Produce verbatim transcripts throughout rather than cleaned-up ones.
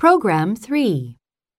Program three.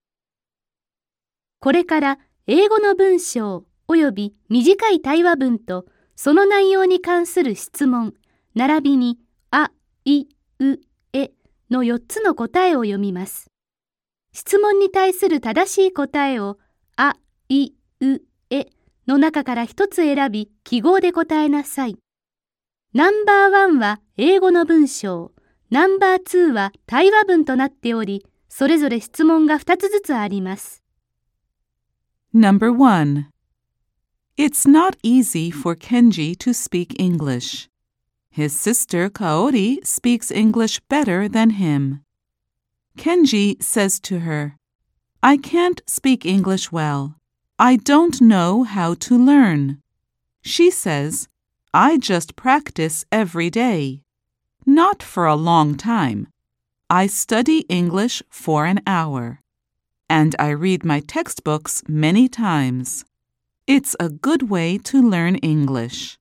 これから英語の文章および短い対話文とその内容に関する質問、並びにあ、い、う、えのよっつの答えを読みます。質問に対する正しい答えをあ、い、う、えの中から一つ選び記号で答えなさい。ナンバーワンは英語の文章、ナンバーツーは対話文となっており、それぞれ質問が二つずつあります。 Number one. It's not easy for Kenji to speak English. His sister Kaori speaks English better than him. Kenji says to her, I can't speak English well. I don't know how to learn. She says, I just practice every day. Not for a long time. I study English for an hour. And I read my textbooks many times. It's a good way to learn English.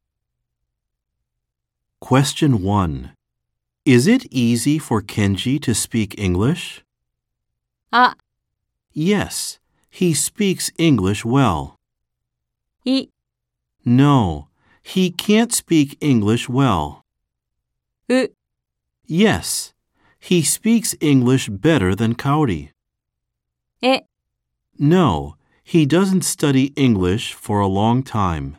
Question one. Is it easy for Kenji to speak English? あ、 Yes, he speaks English well. い、 No, he can't speak English well. う、 Yes, he speaks English better than Kaori. え、 No, he doesn't study English for a long time.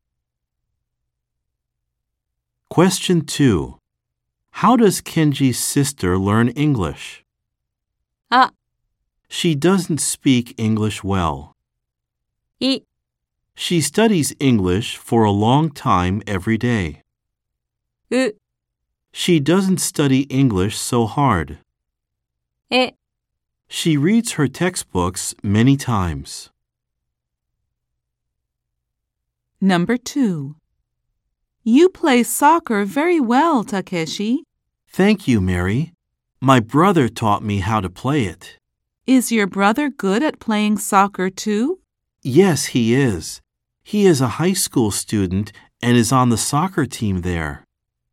Question two. How does Kenji's sister learn English? あ、 She doesn't speak English well. い、 She studies English for a long time every day. う、 She doesn't study English so hard. え、 She reads her textbooks many times. Number two. You play soccer very well, Takeshi. Thank you, Mary. My brother taught me how to play it. Is your brother good at playing soccer too? Yes, he is. He is a high school student and is on the soccer team there.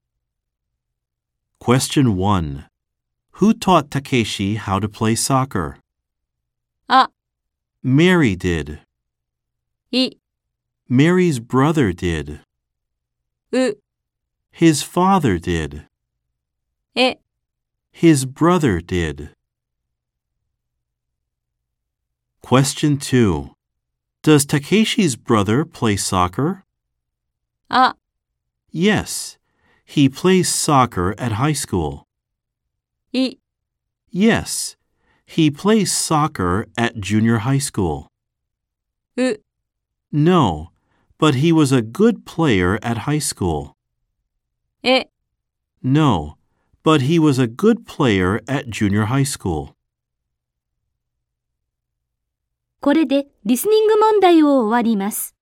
Question one. Who taught Takeshi how to play soccer? あ、 Mary did. い、 Mary's brother did. う、 His father did. え、 His brother did. Question two. Does Takeshi's brother play soccer? あ、 Yes. He plays soccer at high school. い、 Yes. He plays soccer at junior high school. う、 No, but he was a good player at high school. え、 No, but he was a good player at junior high school. これでリスニング問題を終わります。